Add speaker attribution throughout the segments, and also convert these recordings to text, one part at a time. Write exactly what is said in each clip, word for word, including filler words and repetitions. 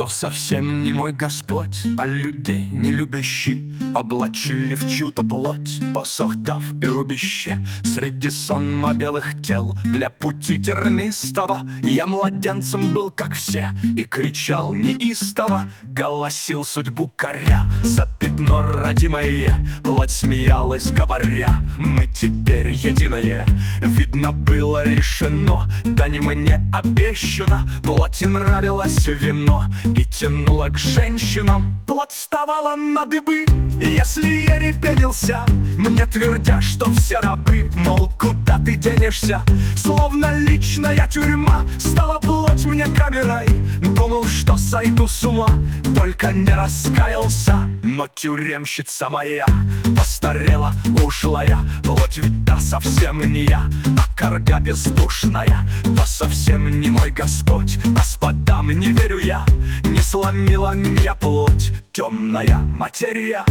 Speaker 1: то совсем не мой Господь, а людей не любящий облачили в чью-то плоть, посох дав и рубище среди сонма белых тел. Для пути тернистого я младенцем был, как все, и кричал неистово, голосил судьбу коря. За пятно родимое плоть смеялась, говоря: мы теперь единое. Видно было решено, да не мне обещано. Плоти нравилось вино и тянуло к женщинам. Плоть вставала на дыбы, если я репенился, мне твердя, что все рабы, мол, куда ты денешься? Словно личная тюрьма стала плоть мне камерой. Думал, что сойду с ума, только не раскаялся. Но тюремщица моя постарела, ушлая. Плоть ведь та совсем не я, а карга бездушная. То совсем не мой Господь, господам не верю я. Не сломила меня плоть, темная материя.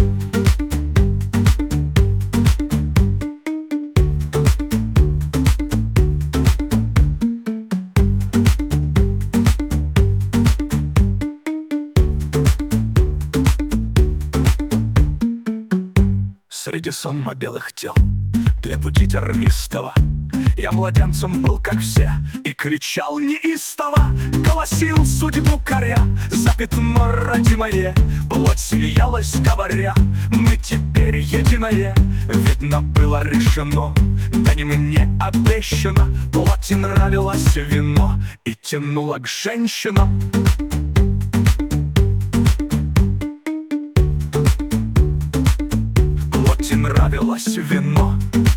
Speaker 1: Среди сонма белых тел, для пути тернистого, я младенцем был, как все, и кричал неистово, голосил судьбу коря. За пятно родимое плоть смеялась, говоря: мы теперь единое. Видно было решено, да не мне обещано. Плоти нравилось вино и тянуло к женщинам. Плоти нравилось вино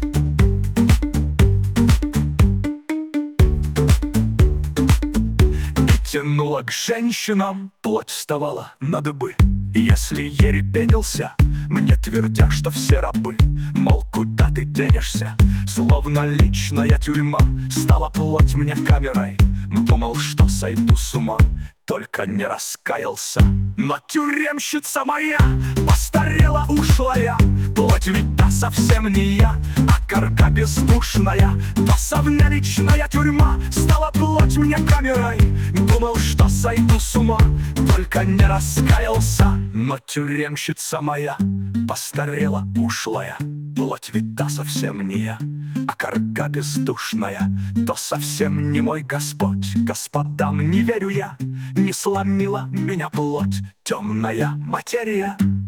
Speaker 1: и тянуло к женщинам. Плоть вставала на дыбы, если я репенился, мне твердя, что все рабы, мол, куда ты денешься? Словно личная тюрьма стала плоть мне камерой. Думал, что сойду с ума, только не раскаялся. Но тюремщица моя постарела, ушлая. Плоть ведь та совсем не я, а карга бездушная. То совня личная тюрьма стала плоть мне камерой. Думал, что сойду с ума, только не раскаялся. Но тюремщица моя постарела, ушлая. Плоть ведь та совсем не я, а карга бездушная. То совсем не мой Господь, господам не верю я. Не сломила меня плоть, темная материя.